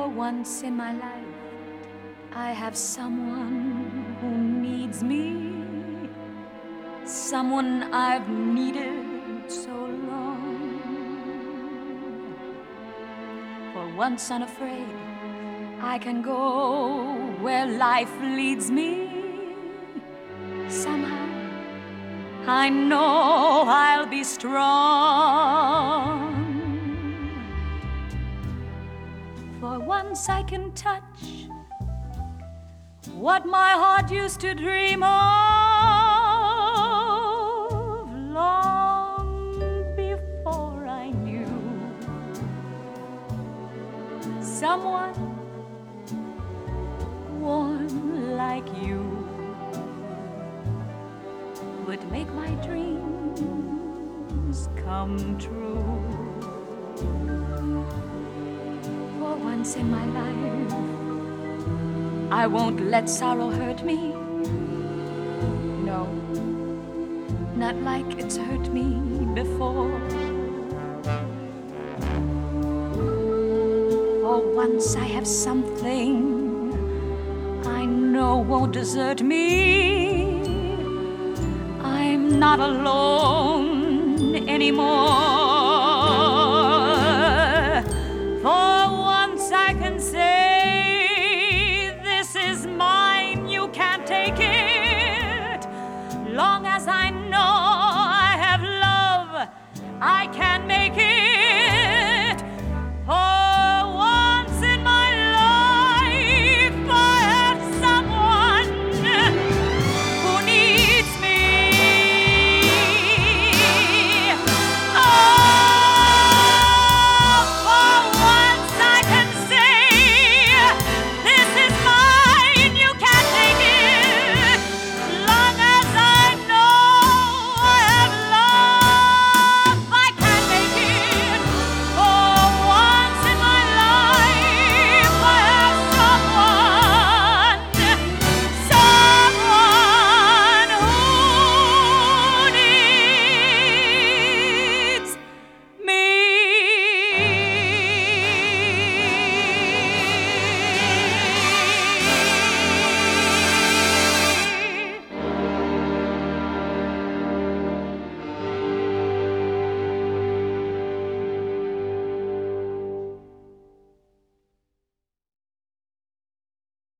once in my life, I have someone who needs me, someone I've needed so long. For once unafraid, I can go where life leads me. Somehow, I know I'll be strong. For once I can touch what my heart used to dream of long before I knew someone warm like you would make my dreams come true. For once in my life, I won't let sorrow hurt me. No, not like it's hurt me before. For once I have something I know won't desert me. I'm not alone anymore. For once I can say, this is mine, you can't take it. Long as I know I have love, I can make it.